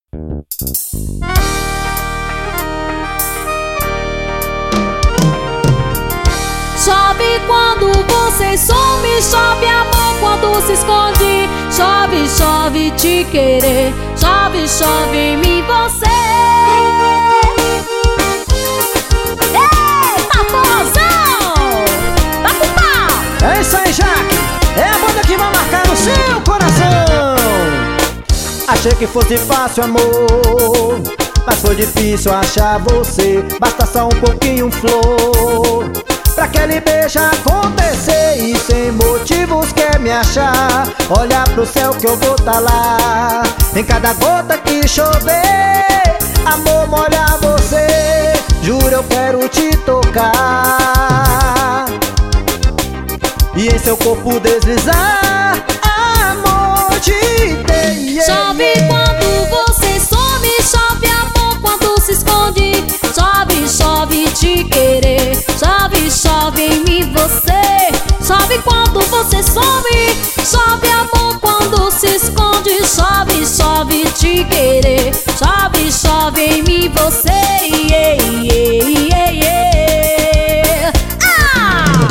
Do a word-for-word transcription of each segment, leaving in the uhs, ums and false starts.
Chove quando você some, chove amor quando se esconde. Chove, chove te querer, chove, chove em mim você. Eita, forrozão! Tá com pau! É isso aí, Jaque! É a banda que vai marcar no seu coração! Achei que fosse fácil, amor, mas foi difícil achar você. Basta só um pouquinho, flor, pra aquele beijo acontecer. E sem motivos quer me achar. Olha pro céu que eu vou tá lá. Em cada gota que chover, amor, molha você. Juro, eu quero te tocar e em seu corpo deslizar, amor, te ter. Chove quando você some, chove amor quando se esconde. Chove, chove te querer, chove, chove em mim você. Chove quando você some, chove amor quando se esconde. Chove, chove te querer, chove, chove em mim você. Yeah, yeah, yeah, yeah. Ah!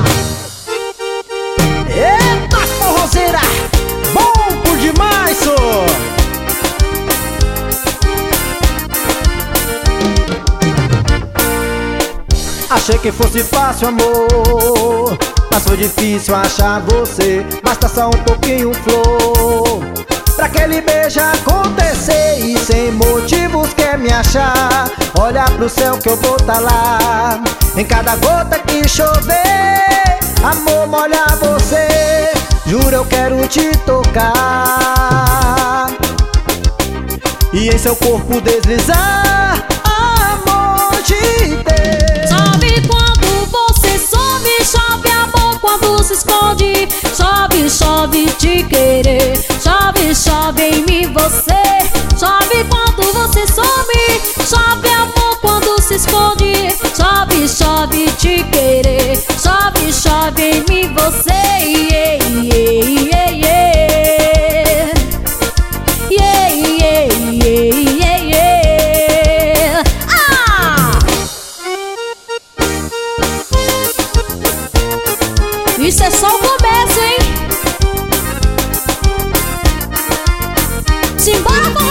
Eita, forrozeira! Bom por demais, só! Achei que fosse fácil, amor, mas foi difícil achar você. Basta só um pouquinho, flor, pra aquele beijo acontecer. E sem motivos quer me achar. Olha pro céu que eu vou tá lá. Em cada gota que chover, amor, molha você. Juro, eu quero te tocar e em seu corpo deslizar, amor, te ter. Chove quando você some, chove amor quando se esconde. Chove, chove te querer, chove, chove em mim você. Chove quando você some, chove amor quando se esconde. Chove, chove te querer, chove, chove em mim você. Yeah, yeah, yeah, yeah. Yeah, yeah, yeah, yeah, yeah. Ah! Isso é só o começo, hein? Simbora,